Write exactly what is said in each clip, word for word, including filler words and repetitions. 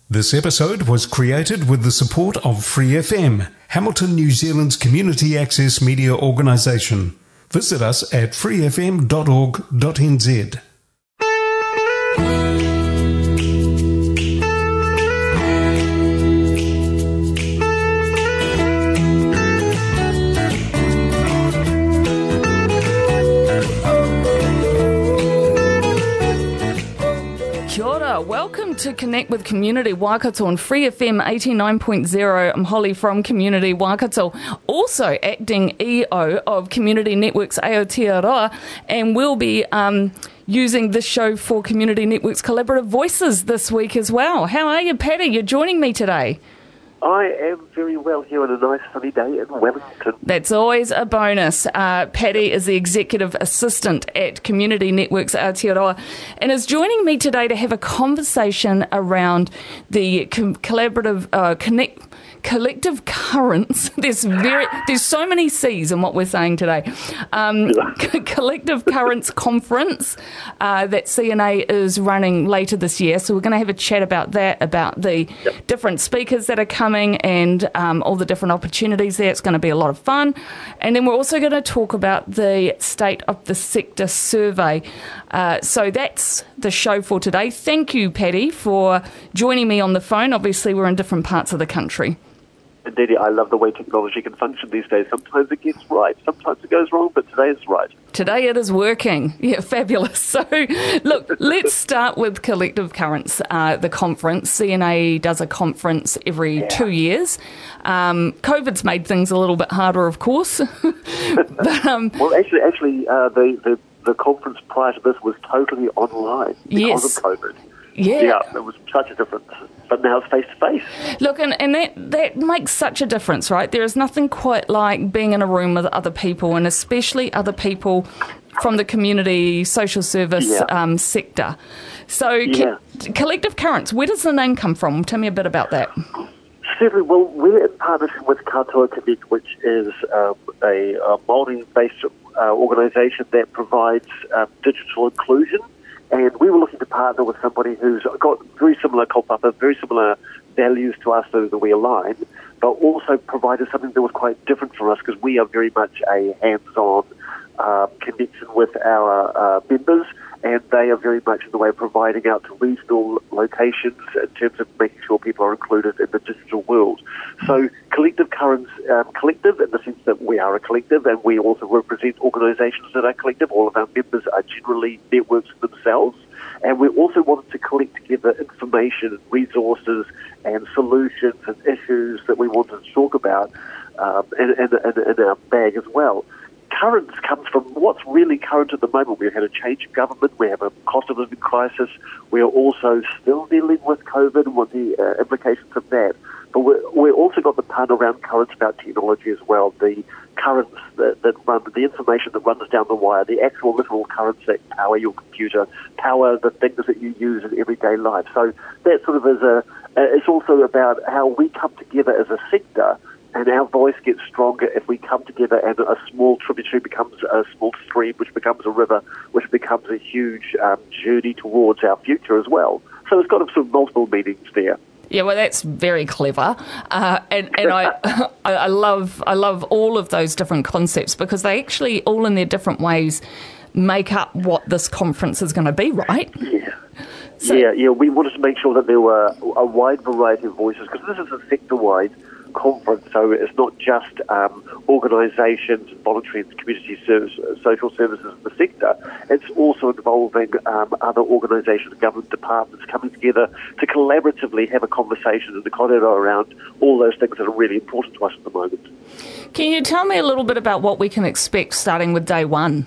This episode was created with the support of Free F M, Hamilton, New Zealand's community access media organisation. Visit us at free f m dot org dot n z. Kia ora. Welcome to Connect with Community Waikato on Free F M eighty-nine point zero. I'm Holly from Community Waikato, also acting E O of Community Networks Aotearoa, and we'll be um, using this show for Community Networks Collaborative Voices this week as well. How are you, Paddy? You're joining me today. I am very well here on a nice sunny day in Wellington. That's always a bonus. Uh, Paddy is the Executive Assistant at Community Networks Aotearoa and is joining me today to have a conversation around the com- collaborative uh, connect. Collective Currents. There's very there's so many C's in what we're saying today. Um, Collective Currents Conference uh, that C N A is running later this year. So we're going to have a chat about that, about the yep. different speakers that are coming and um, all the different opportunities there. It's going to be a lot of fun. And then we're also going to talk about the State of the Sector survey. Uh, so that's the show for today. Thank you, Paddy, for joining me on the phone. Obviously, we're in different parts of the country. Indeed, I love the way technology can function these days. Sometimes it gets right, sometimes it goes wrong, but today it's right. Today it is working. Yeah, fabulous. So, look, let's start with Collective Currents, uh, the conference. C N A does a conference every yeah. two years. Um, COVID's made things a little bit harder, of course. but, um, well, actually, actually, uh, the, the, the conference prior to this was totally online because yes. of COVID. Yeah. Yeah, it was such a difference. But now it's face-to-face. Look, and, and that, that makes such a difference, right? There is nothing quite like being in a room with other people, and especially other people from the community social service yeah. um, sector. So, yeah. co- Collective Currents, where does the name come from? Tell me a bit about that. Certainly, well, we're in partnership with Katoa Connect, which is um, a, a Māori-based uh, organisation that provides um, digital inclusion. And we were looking to partner with somebody who's got very similar kaupapa, very similar values to us so that we align, but also provided something that was quite different for us because we are very much a hands-on uh, connection with our uh, members, and they are very much in the way of providing out to regional locations in terms of making sure people are included in the digital world. So Collective Currents, um, collective in the sense that we are a collective and we also represent organisations that are collective. All of our members are generally networks themselves. And we also wanted to collect together information and resources and solutions and issues that we wanted to talk about um, in, in, in, in our bag as well. Currents comes from what's really current at the moment. We've had a change in government. We have a cost of living crisis. We are also still dealing with COVID and what the uh, implications of that. But we're, we've also got the pun around currents about technology as well. The currents that, that run, the information that runs down the wire, the actual literal currents that power your computer, power the things that you use in everyday life. So that sort of is a, it's also about how we come together as a sector. And our voice gets stronger if we come together and a small tributary becomes a small stream, which becomes a river, which becomes a huge um, journey towards our future as well. So it's got sort of multiple meanings there. Yeah, well, that's very clever, uh, and and I I love I love all of those different concepts because they actually all in their different ways make up what this conference is going to be, right? Yeah. So, yeah, yeah. We wanted to make sure that there were a wide variety of voices because this is a sector-wide conference, so it's not just um, organisations, voluntary and community service, social services in the sector. It's also involving um, other organisations, government departments coming together to collaboratively have a conversation in the corridor around all those things that are really important to us at the moment. Can you tell me a little bit about what we can expect starting with day one?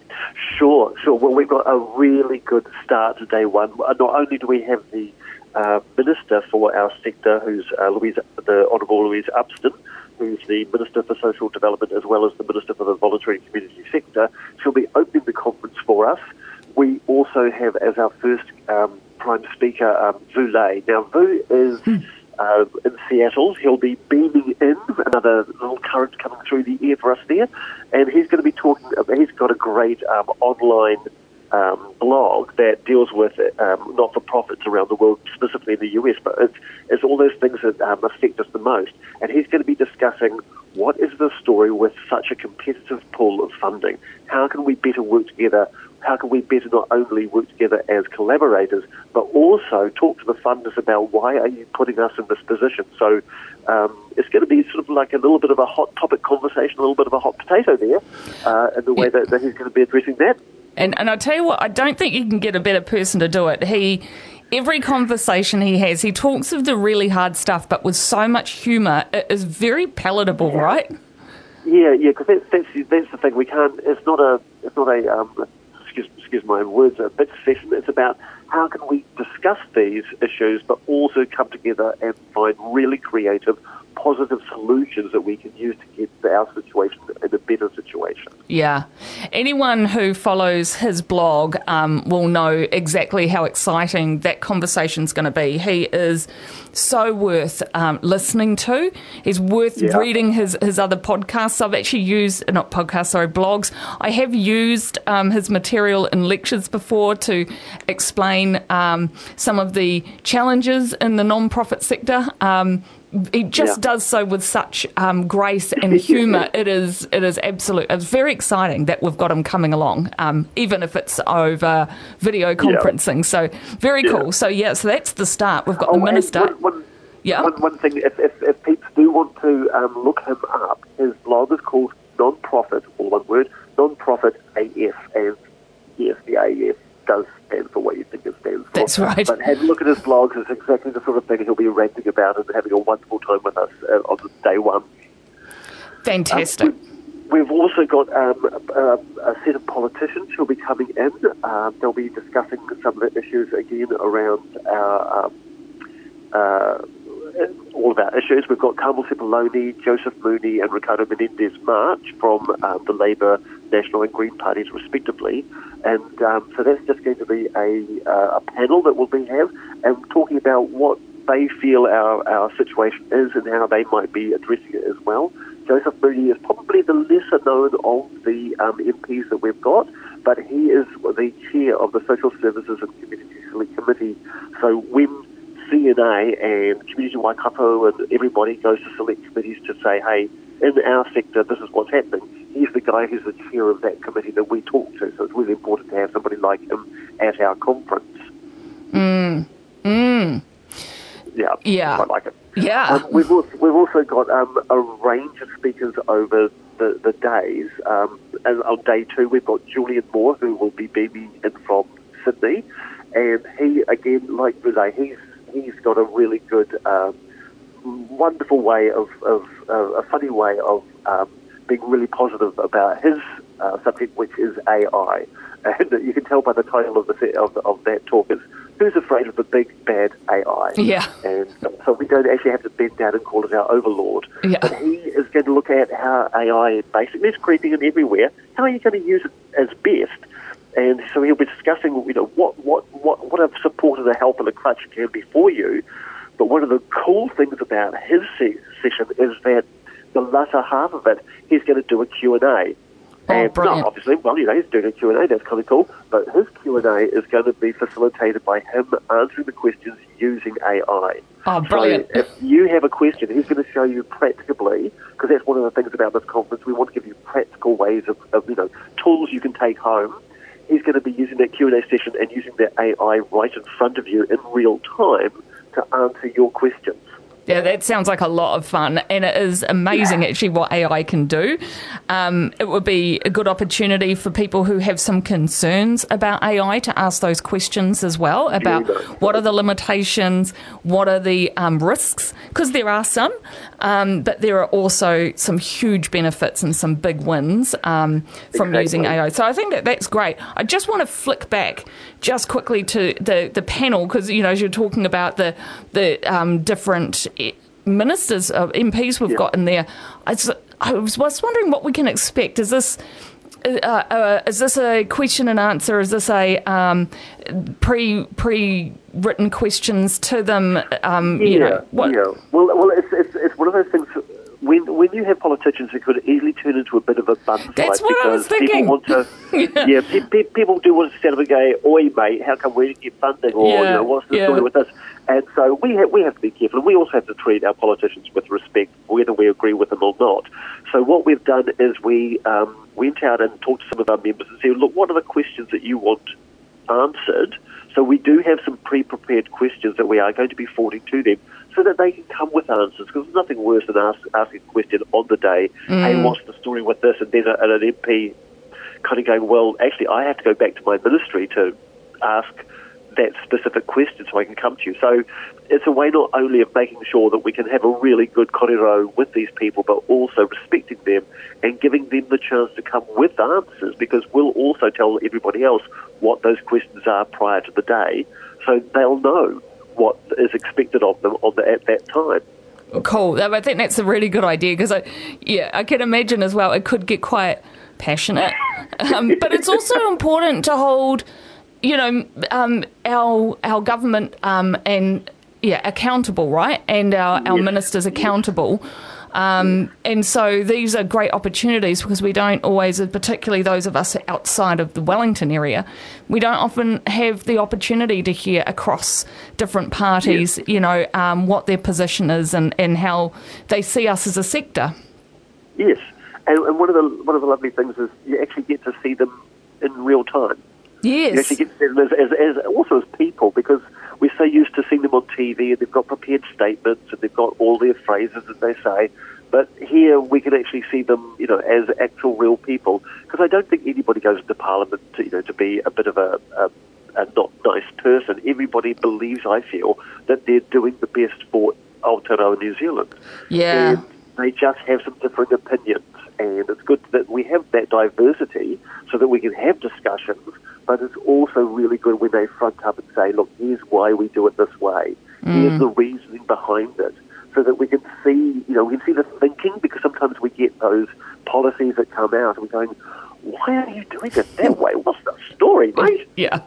Sure, sure. Well, we've got a really good start to day one. Not only do we have the Uh, Minister for our sector, who's uh, Louise, the Honourable Louise Upston, who's the Minister for Social Development as well as the Minister for the Voluntary and Community Sector. She'll be opening the conference for us. We also have as our first um, Prime Speaker, um, Vu Lei. Now, Vu is uh, in Seattle. He'll be beaming in, another little current coming through the air for us there, and he's going to be talking, he's got a great um, online um, blog that deals with um, not-for-profits around the world, specifically in the U S, but it's, it's all those things that um, affect us the most. And he's going to be discussing what is the story with such a competitive pool of funding. How can we better work together? How can we better not only work together as collaborators, but also talk to the funders about why are you putting us in this position? So um, it's going to be sort of like a little bit of a hot topic conversation, a little bit of a hot potato there, uh, in the way that, that he's going to be addressing that. And, and I'll tell you what, I don't think you can get a better person to do it. He... Every conversation he has, he talks of the really hard stuff, but with so much humour, it is very palatable, yeah. right? Yeah, yeah, because that's, that's that's the thing. We can't. It's not a. It's not a. Um, excuse, excuse my words. A bit session. It's about how can we discuss these issues, but also come together and find really creative, positive solutions that we can use to get our situation in a better situation. Yeah. Anyone who follows his blog um, will know exactly how exciting that conversation's going to be. He is so worth um, listening to. He's worth yeah. reading his, his other podcasts. I've actually used, not podcasts, sorry, blogs. I have used um, his material in lectures before to explain um, some of the challenges in the non-profit sector. Um, He just yeah. does so with such um, grace and humour. It is, it is absolute. It's very exciting that we've got him coming along, um, even if it's over video conferencing. Yeah. So very yeah. cool. So yeah, so that's the start. We've got oh, the minister. One, one, yeah. One, one thing, if, if, if people do want to um, look him up, his blog is called Nonprofit, all one word, Nonprofit A F, and yes, the A F does stand for what you think it stands for. That's right. But have a look at his blogs. It's exactly the sort of thing he'll be ranting about and having a wonderful time with us uh, on day one. Fantastic. Um, we, we've also got um, a, a set of politicians who'll be coming in. Um, they'll be discussing some of the issues again around our, um, uh, all of our issues. We've got Carmel Sepuloni, Joseph Mooney and Ricardo Menendez March from um, the Labour, National and Green parties respectively. And um, so that's just going to be a, uh, a panel that we'll be have and talking about what they feel our, our situation is and how they might be addressing it as well. Joseph Mooney is probably the lesser known of the um, M Ps that we've got, but he is the chair of the Social Services and Community Select Committee. So when C N A and Community Waikato and everybody goes to select committees to say, hey, in our sector, this is what's happening, he's the guy who's the chair of that committee that we talk to. So it's really important to have somebody like him at our conference. Mm. Mm. Yeah, yeah. I quite like it. Yeah. Um, we've, also, we've also got um, a range of speakers over the, the days. Um, and on day two, we've got Julian Moore, who will be beaming in from Sydney. And he, again, like Renee, he's he's got a really good, um, wonderful way of, of uh, a funny way of um, being really positive about his uh, subject, which is A I. And you can tell by the title of the of, of that talk is "Who's Afraid of the Big Bad A I?" Yeah. And so we don't actually have to bend down and call it our overlord. Yeah. But he is going to look at how A I basically is creeping in everywhere. How are you going to use it as best? And so he'll be discussing, you know, what what what what a support and a help and a crutch can be for you. But one of the cool things about his se- session is that the latter half of it, he's going to do a Q and A. Oh, and brilliant. no, obviously, well, you know, he's doing a Q and A, that's kind of cool, but his Q and A is going to be facilitated by him answering the questions using A I. Oh, brilliant. So if you have a question, he's going to show you practically, because that's one of the things about this conference, we want to give you practical ways of, of you know, tools you can take home. He's going to be using that Q and A session and using that A I right in front of you in real time to answer your questions. Yeah, that sounds like a lot of fun, and it is amazing actually what A I can do. Um, it would be a good opportunity for people who have some concerns about A I to ask those questions as well about what are the limitations, what are the um, risks, because there are some, um, but there are also some huge benefits and some big wins um, from exactly. using A I. So I think that that's great. I just want to flick back just quickly to the, the panel, because, you know, as you're talking about the, the um, different ministers, uh, M Ps we've yeah. got in there. I, I was wondering what we can expect. Is this uh, uh, is this a question and answer? Is this a um, pre pre written questions to them? Um, yeah, you know, what? yeah. Well, well, it's, it's it's one of those things. when when you have politicians, it could easily turn into a bit of a bun fight. That's what I was because thinking. People want to, yeah, yeah pe- pe- people do want to stand up and go, "Oi, mate, how come we didn't get funding?" Or Yeah, you know, what's the yeah. story with this? And so we have we have to be careful, and we also have to treat our politicians with respect, whether we agree with them or not. So what we've done is we um, went out and talked to some of our members and said, "Look, what are the questions that you want answered?" So we do have some pre-prepared questions that we are going to be forwarding to them so that they can come with answers, because there's nothing worse than ask, asking a question on the day, mm. hey, what's the story with this? And then a, and an M P kind of going, well, actually, I have to go back to my ministry to ask that specific question so I can come to you. So it's a way not only of making sure that we can have a really good korero with these people, but also respecting them and giving them the chance to come with answers, because we'll also tell everybody else what those questions are prior to the day, so they'll know what is expected of them on the, at that time. Cool. I think that's a really good idea, because I, yeah, I can imagine as well it could get quite passionate, um, but it's also important to hold, you know, um, our our government um, and yeah accountable, right, and our, our yes. ministers accountable. Um, and so these are great opportunities, because we don't always, particularly those of us outside of the Wellington area, we don't often have the opportunity to hear across different parties, yes. you know, um, what their position is and, and how they see us as a sector. Yes, and, and one of the one of the lovely things is you actually get to see them in real time. Yes. You actually get to see them as, as, as also as people, because we're so used to seeing them on T V and they've got prepared statements and they've got all their phrases that they say. But here we can actually see them, you know, as actual real people. Because I don't think anybody goes into Parliament to, you know, to be a bit of a, a, a not nice person. Everybody believes, I feel, that they're doing the best for Aotearoa New Zealand. Yeah. And they just have some different opinions. And it's good that we have that diversity so that we can have discussions, but it's also really good when they front up and say, look, here's why we do it this way. Mm. Here's the reasoning behind it, so that we can see, you know, we can see the thinking, because sometimes we get those policies that come out and we're going, why are you doing it that way? What's the story, mate? Yeah.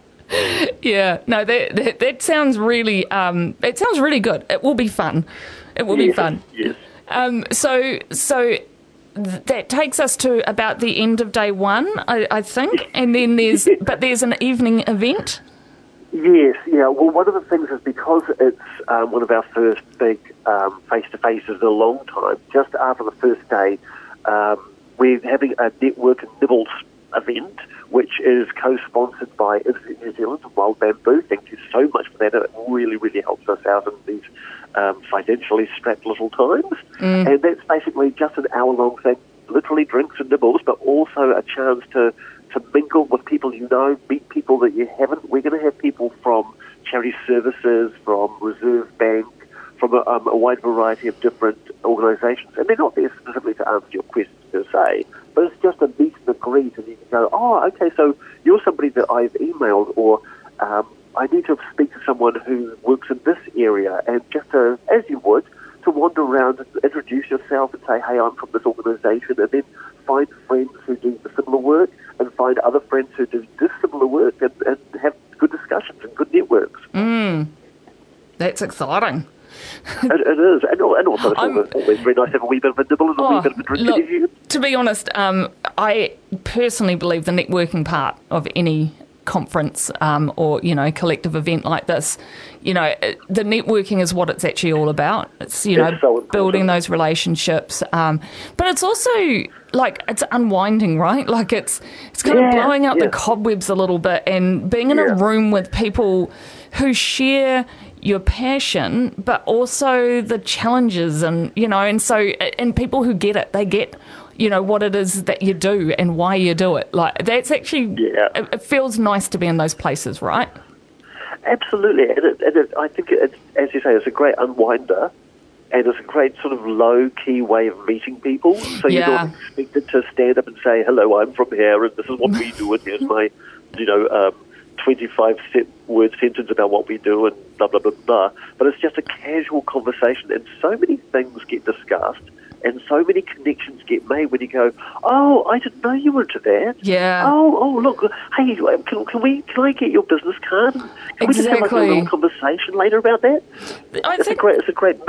Yeah. No, that, that, that sounds really, um, it sounds really good. It will be fun. It will yes, be fun. Yes. Um, so, so... that takes us to about the end of day one, I, I think, and then there's, but there's an evening event. Yes, yeah. Well, one of the things is because it's um, one of our first big um, face-to-faces in a long time, just after the first day, um, we're having a Network and Nibbles event, which is co-sponsored by Institute New Zealand and Wild Bamboo. Thank you so much for that. It really, really helps us out in these um, financially strapped little times. Mm. And that's basically just an hour-long thing, literally drinks and nibbles, but also a chance to, to mingle with people you know, meet people that you haven't. We're going to have people from charity services, from Reserve Bank, from a, um, a wide variety of different organisations. And they're not there specifically to answer your questions per se, but it's just a meet and a greet, and you can go, oh, okay, so you're somebody that I've emailed, or um, I need to speak to someone who works in this area, and just to, as you would, to wander around and introduce yourself and say, hey, I'm from this organisation, and then find friends who do the similar work and find other friends who do dissimilar work, and, and have good discussions and good networks. Mm. That's exciting. it, it is, and, and also it's I'm, always, always very nice to have a wee bit of a nibble and a oh, wee bit of a drink look, with you. To be honest, um, I personally believe the networking part of any conference um, or, you know, collective event like this, you know, the networking is what it's actually all about. It's, you know, so building those relationships. Um, but it's also, like, it's unwinding, right? Like, it's it's kind yeah, of blowing out yeah. the cobwebs a little bit and being in yeah. a room with people who share your passion, but also the challenges, and, you know, and so, and people who get it, they get, you know, what it is that you do and why you do it. Like, that's actually, yeah. it, it feels nice to be in those places, right? Absolutely. And, it, and it, I think, it's, as you say, it's a great unwinder, and it's a great sort of low-key way of meeting people. So yeah. you're not expected to stand up and say, hello, I'm from here, and this is what we do, and here's my, you know, um, twenty-five word sentence about what we do, and blah, blah, blah, blah. But it's just a casual conversation, and so many things get discussed, and so many connections get made when you go, oh, I didn't know you were into that. Yeah. Oh, oh, look, hey, can, can we? Can I get your business card? Can exactly. we just have like a little conversation later about that? I it's think a great, it's a great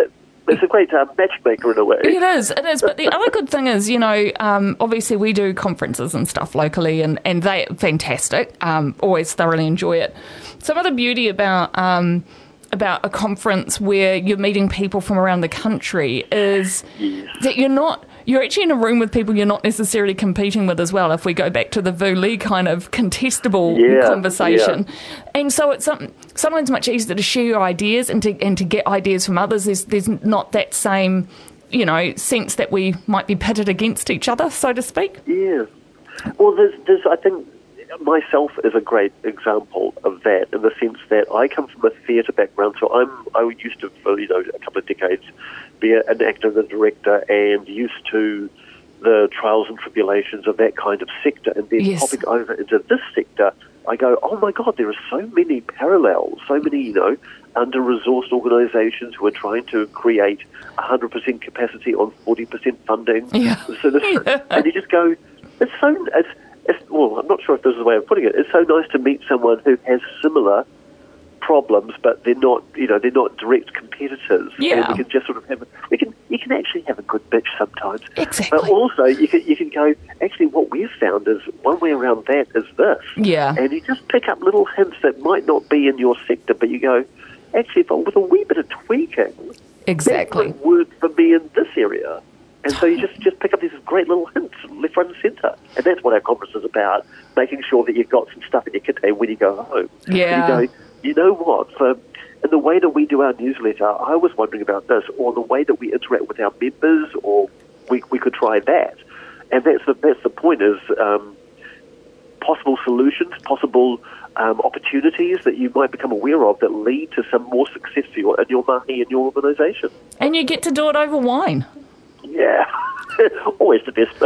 it's a great uh, matchmaker in a way. It is, it is. But the other good thing is, you know, um, obviously we do conferences and stuff locally, and, and they're fantastic. Um, always thoroughly enjoy it. Some of the beauty about um, about a conference where you're meeting people from around the country is yes. that you're not... You're actually in a room with people you're not necessarily competing with as well, if we go back to the Vuli kind of contestable yeah, conversation. Yeah. And so it's some, sometimes much easier to share your ideas and to and to get ideas from others. There's, there's not that same, you know, sense that we might be pitted against each other, so to speak. Yeah. Well, there's, there's, I think myself is a great example of that, in the sense that I come from a theatre background, so I'm I used to, for, you know, a couple of decades, be an actor and a director, and used to the trials and tribulations of that kind of sector, and then yes. popping over into this sector, I go, oh my God, there are so many parallels, so many, you know, under-resourced organisations who are trying to create one hundred percent capacity on forty percent funding. Yeah. So this, yeah. And you just go, it's so, it's, it's, well, I'm not sure if this is the way of putting it, it's so nice to meet someone who has similar problems, but they're not, you know, they're not direct competitors. Yeah. And we can just sort of have, a, we can, you can actually have a good bitch sometimes. Exactly. But also, you can, you can go, actually what we've found is one way around that is this. Yeah. And you just pick up little hints that might not be in your sector, but you go, actually, if I, with a wee bit of tweaking, exactly. that might work for me in this area. And so you just, just pick up these great little hints, left, right and centre. And that's what our conference is about, making sure that you've got some stuff in your kit when you go home. Yeah. And you go, you know what, for, in the way that we do our newsletter, I was wondering about this, or the way that we interact with our members, or we we could try that. And that's the, that's the point, is um, possible solutions, possible um, opportunities that you might become aware of that lead to some more success for you in your mahi and your organisation. And you get to do it over wine. Yeah, always the best.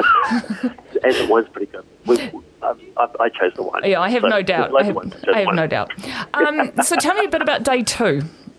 And the wine's pretty good. We, um, I, I chose the wine. Yeah, I have so, no doubt. I have, I have no doubt. Um, so tell me a bit about day two.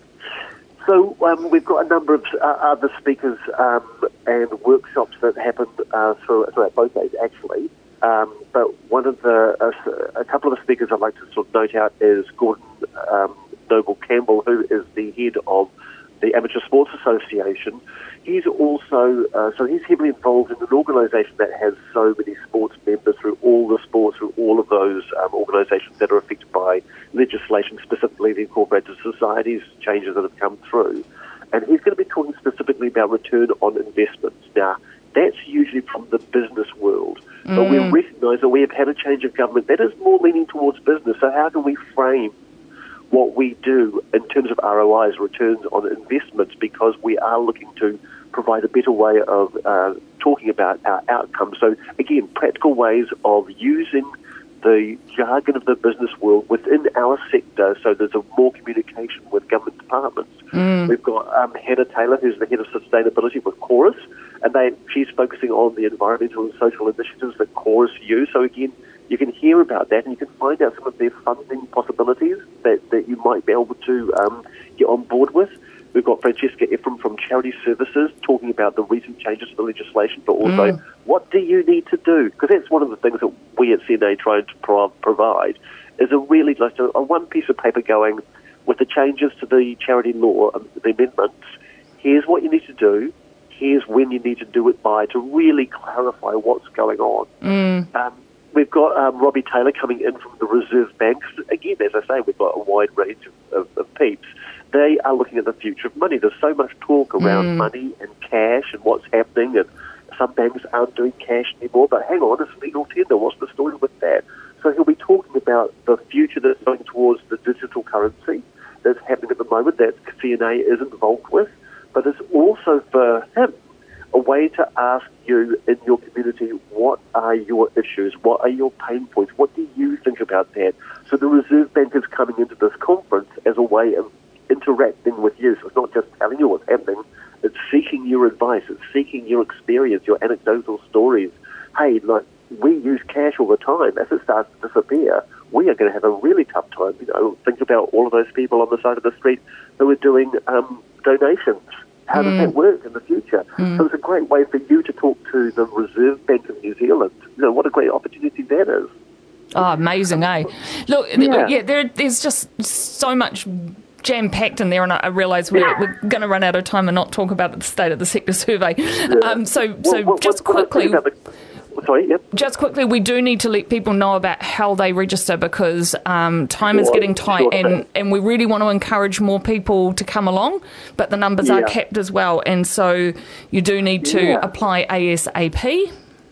So um, we've got a number of uh, other speakers um, and workshops that happened uh, throughout, throughout both days, actually. Um, but one of the, uh, a couple of the speakers I'd like to sort of note out is Gordon um, Noble Campbell, who is the head of the Amateur Sports Association. He's also, uh, so he's heavily involved in an organisation that has so many sports members through all the sports, through all of those um, organisations that are affected by legislation, specifically the Incorporated Societies changes that have come through. And he's going to be talking specifically about return on investments. Now, that's usually from the business world. Mm. But we recognise that we have had a change of government that is more leaning towards business. So how can we frame what we do in terms of R O Is, returns on investments, because we are looking to provide a better way of uh, talking about our outcomes. So, again, practical ways of using the jargon of the business world within our sector, so there's a more communication with government departments. Mm. We've got um, Hannah Taylor, who's the head of sustainability with Chorus, and they, she's focusing on the environmental and social initiatives that Chorus use. So, again, you can hear about that, and you can find out some of their funding possibilities that, that you might be able to um, get on board with. We've got Francesca Ephraim from Charity Services talking about the recent changes to the legislation, but also mm. what do you need to do? Because that's one of the things that we at C N A try to pro- provide, is a really like a, a one piece of paper going with the changes to the charity law, um, the amendments. Here's what you need to do. Here's when you need to do it by, to really clarify what's going on. Mm. Um, We've got um, Robbie Taylor coming in from the Reserve Bank. Again, as I say, we've got a wide range of, of, of peeps. They are looking at the future of money. There's so much talk around mm. money and cash and what's happening, and some banks aren't doing cash anymore. But hang on, it's legal tender. What's the story with that? So he'll be talking about the future that's going towards the digital currency that's happening at the moment that C N A is involved with. But it's also for him a way to ask you in your community, what are your issues? What are your pain points? What do you think about that? So the Reserve Bank is coming into this conference as a way of interacting with you. So it's not just telling you what's happening, it's seeking your advice, it's seeking your experience, your anecdotal stories. Hey, like, we use cash all the time. As it starts to disappear, we are going to have a really tough time. You know, think about all of those people on the side of the street who are doing um, donations. How does mm. that work in the future? Mm. So it's a great way for you to talk to the Reserve Bank of New Zealand. You know, what a great opportunity that is. Oh, amazing, eh? Look, yeah, yeah there, there's just so much jam-packed in there, and I, I realise we're, we're going to run out of time and not talk about the state of the sector survey. Yeah. Um, so, well, so well, just well, quickly... The, sorry, yep. Just quickly, we do need to let people know about how they register because um, time sure, is getting tight sure and, and we really want to encourage more people to come along, but the numbers yeah. are capped as well, and so you do need to yeah. apply ASAP.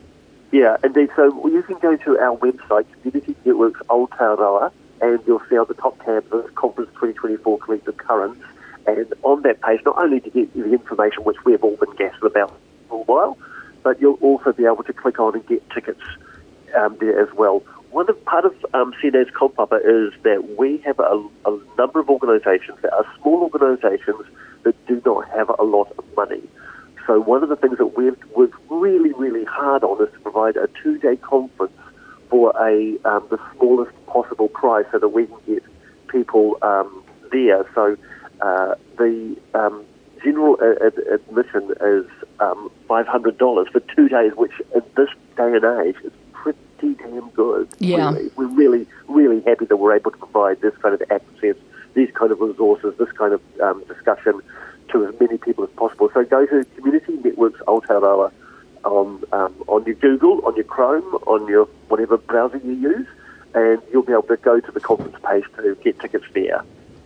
Yeah, indeed. So you can go to our website, Community Networks Aotearoa, and you'll see on the top tab the Conference twenty twenty-four Collective Currents, and on that page, not only to get the information which we've all been gassing about for a while, but you'll also be able to click on and get tickets um, there as well. One of part of um, C N A's kaupapa is that we have a, a number of organisations that are small organisations that do not have a lot of money. So one of the things that we've worked really, really hard on is to provide a two-day conference for a um, the smallest possible price so that we can get people um, there. So uh, the um, general ad- admission is um, five hundred dollars for two days, which in this day and age is pretty damn good. Yeah. Really. We're really, really happy that we're able to provide this kind of access, these kind of resources, this kind of um, discussion to as many people as possible. So go to Community Networks Aotearoa on, um, on your Google, on your Chrome, on your whatever browser you use, and you'll be able to go to the conference page to get tickets there.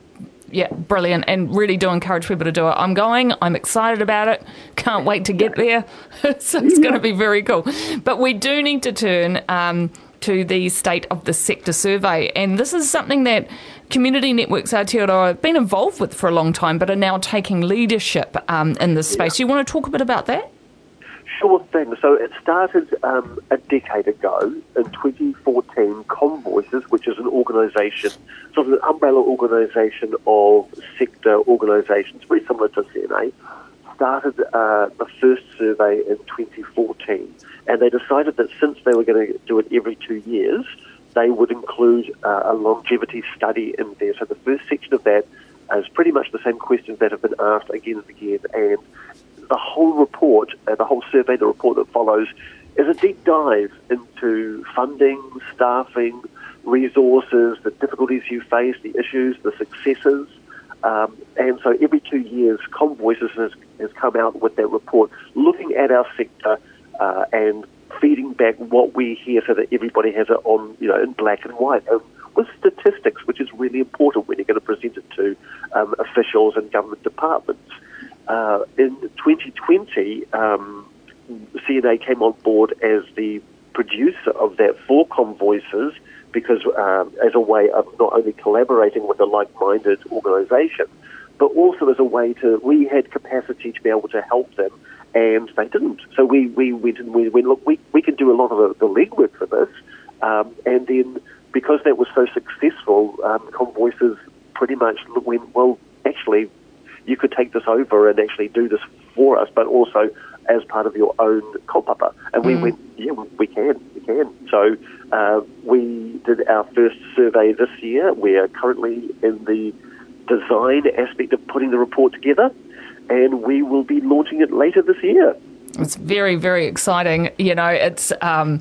Yeah, brilliant, and really do encourage people to do it. I'm going, I'm excited about it, can't wait to get there. it's it's yeah. going to be very cool. But we do need to turn um, to the State of the Sector survey, and this is something that Community Networks Aotearoa have been involved with for a long time, but are now taking leadership um, in this space. Yeah. You want to talk a bit about that? Sure thing. So it started um, a decade ago in twenty fourteen. ComVoices, which is an organisation, sort of an umbrella organisation of sector organisations, very similar to C N A, started uh, the first survey in twenty fourteen. And they decided that since they were going to do it every two years, they would include uh, a longevity study in there. So the first section of that is pretty much the same questions that have been asked again and again. And the whole report, uh, the whole survey, the report that follows, is a deep dive into funding, staffing, resources, the difficulties you face, the issues, the successes. Um, and so every two years, ComVoices has, has come out with that report, looking at our sector uh, and feeding back what we hear so that everybody has it on, you know, in black and white, um, with statistics, which is really important when you're going to present it to um, officials and government departments. Uh, in twenty twenty, um, C N A came on board as the producer of that for ComVoices because um, as a way of not only collaborating with a like-minded organisation, but also as a way to, we had capacity to be able to help them, and they didn't. So we, we went and we went, look, we, we can do a lot of the, the legwork for this, um, and then because that was so successful, um, ComVoices pretty much went, well, actually, you could take this over and actually do this for us, but also as part of your own kaupapa. And we mm. went, yeah, we can, we can. So uh, we did our first survey this year. We are currently in the design aspect of putting the report together, and we will be launching it later this year. It's very, very exciting. You know, it's... Um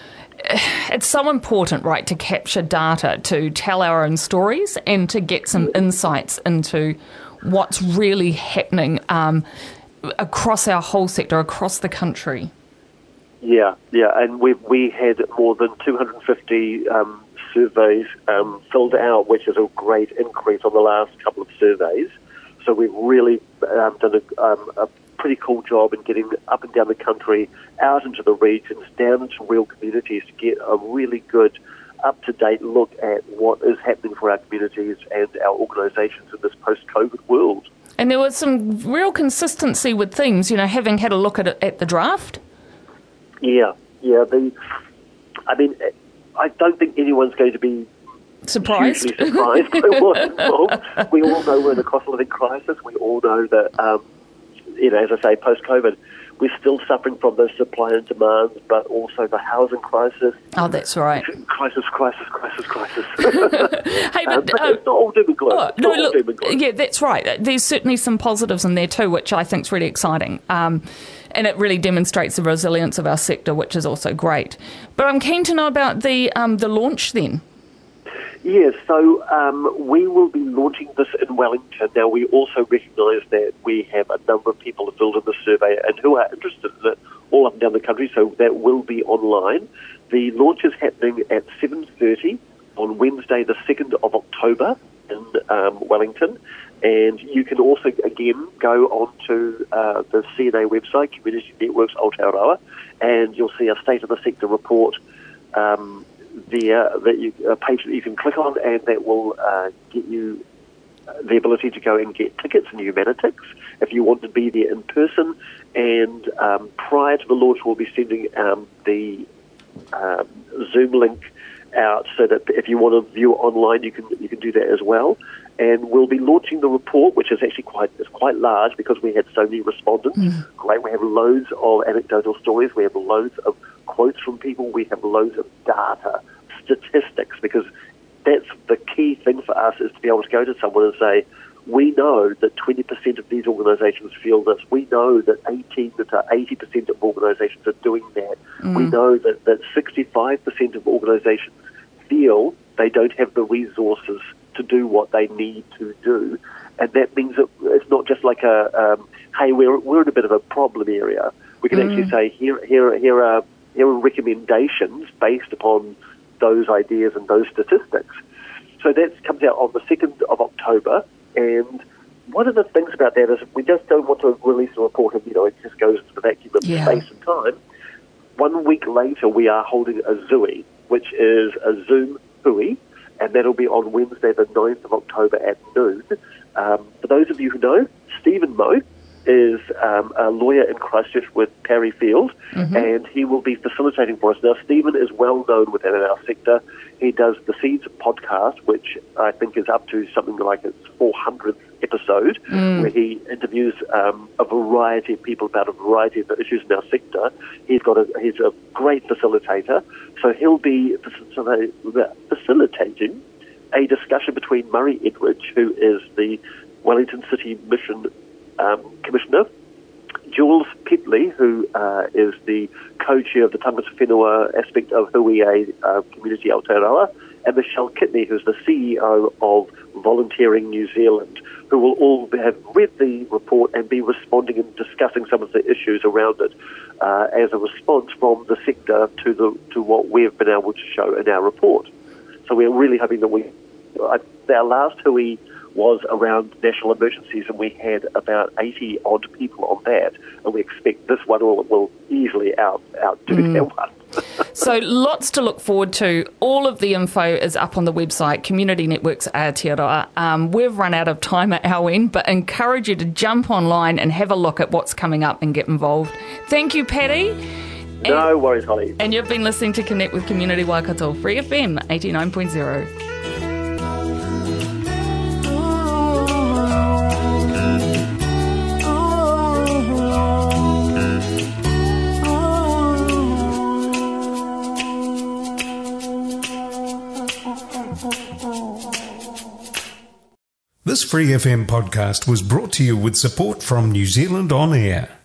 It's so important, right, to capture data, to tell our own stories and to get some insights into what's really happening um, across our whole sector, across the country. Yeah, yeah, and we we had more than two hundred fifty um, surveys um, filled out, which is a great increase on the last couple of surveys. So we've really um, done a, um, a pretty cool job in getting up and down the country, out into the regions, down into real communities to get a really good, up-to-date look at what is happening for our communities and our organisations in this post-COVID world. And there was some real consistency with themes, you know, having had a look at it at the draft. Yeah, yeah. The, I mean, I don't think anyone's going to be surprised. hugely surprised by what's involved. We all know we're in a cost of living crisis. We all know that, um, you know, as I say, post-COVID, we're still suffering from those supply and demand, but also the housing crisis. Oh, that's right. Crisis, crisis, crisis, crisis. hey, but, um, but uh, it's not all doom and gloom. Oh, no, look, doom and gloom. Yeah, that's right. There's certainly some positives in there too, which I think is really exciting. Um, and it really demonstrates the resilience of our sector, which is also great. But I'm keen to know about the um, the launch then. Yes, so um, we will be launching this in Wellington. Now, we also recognise that we have a number of people who filled in the survey and who are interested in it all up and down the country, so that will be online. The launch is happening at seven thirty on Wednesday, the second of October in um, Wellington. And you can also, again, go onto uh, the C N A website, Community Networks Aotearoa, and you'll see a State of the Sector report um, there, that you, a page that you can click on, and that will uh, get you the ability to go and get tickets in Humanitix if you want to be there in person. And um, prior to the launch, we'll be sending um, the um, Zoom link out so that if you want to view online, you can you can do that as well. And we'll be launching the report, which is actually quite is quite large because we had so many respondents. Mm. Great, we have loads of anecdotal stories. We have loads of quotes from people. We have loads of data, statistics, because that's the key thing for us, is to be able to go to someone and say, we know that twenty percent of these organisations feel this. We know that eighteen to eighty percent of organisations are doing that. Mm. We know that, that sixty-five percent of organisations feel they don't have the resources to do what they need to do. And that means that it's not just like a, um, hey, we're we're in a bit of a problem area. We can mm. actually say, here, here, here are here are recommendations based upon those ideas and those statistics. So that comes out on the second of October. And one of the things about that is we just don't want to release a report and, you know, it just goes into the vacuum of yeah. space and time. One week later, we are holding a Zooey, which is a Zoom Hui, and that'll be on Wednesday, the ninth of October at noon. Um, for those of you who know, Stephen Moe is um, a lawyer in Christchurch with Parry Field, mm-hmm. and he will be facilitating for us. Now, Stephen is well known within our sector. He does the Seeds podcast, which I think is up to something like its four hundredth episode, mm. where he interviews um, a variety of people about a variety of the issues in our sector. He's got a he's a great facilitator, so he'll be facilitating a discussion between Murray Edridge, who is the Wellington City Mission um, Commissioner, Jules Petley, who uh, is the co-chair of the Tangata Whenua aspect of Hui uh, Community Aotearoa, and Michelle Kidney, who's the C E O of Volunteering New Zealand, who will all have read the report and be responding and discussing some of the issues around it uh, as a response from the sector to the to what we've been able to show in our report. So we're really hoping that we... Uh, our last Hui was around national emergencies, and we had about eighty odd people on that, and we expect this one will, will easily out outdo mm. that one. So lots to look forward to. All of the info is up on the website, Community Networks Aotearoa. Um, we've run out of time at our end, but encourage you to jump online and have a look at what's coming up and get involved. Thank you, Paddy. No and, worries, Holly. And you've been listening to Connect with Community Waikato, Free F M eighty-nine point zero. This Free F M podcast was brought to you with support from New Zealand On Air.